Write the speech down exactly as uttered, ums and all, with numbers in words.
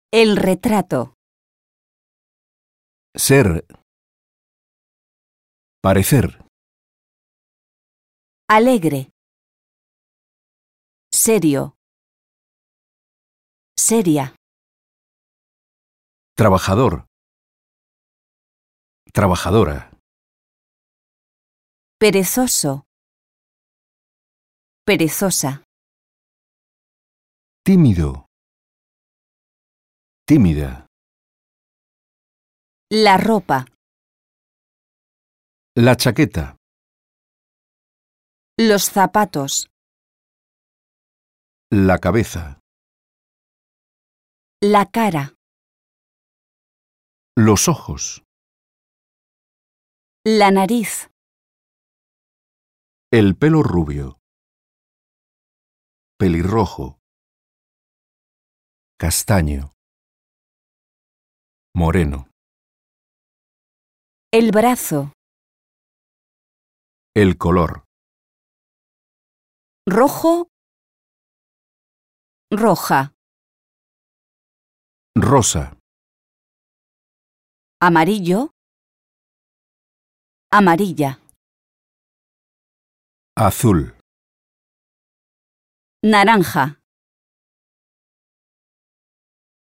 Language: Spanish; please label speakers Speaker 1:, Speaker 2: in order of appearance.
Speaker 1: El retrato.
Speaker 2: Ser. Parecer.
Speaker 1: Alegre. Serio. Seria.
Speaker 2: Trabajador. Trabajadora.
Speaker 1: Perezoso. Perezosa.
Speaker 2: Tímido. Tímida.
Speaker 1: La ropa.
Speaker 2: La chaqueta.
Speaker 1: Los zapatos.
Speaker 2: La cabeza.
Speaker 1: La cara.
Speaker 2: Los ojos.
Speaker 1: La nariz.
Speaker 2: El pelo rubio. Pelirrojo. Castaño. Moreno.
Speaker 1: El brazo.
Speaker 2: El color.
Speaker 1: Rojo. Roja.
Speaker 2: Rosa.
Speaker 1: Amarillo. Amarilla.
Speaker 2: Azul.
Speaker 1: Naranja.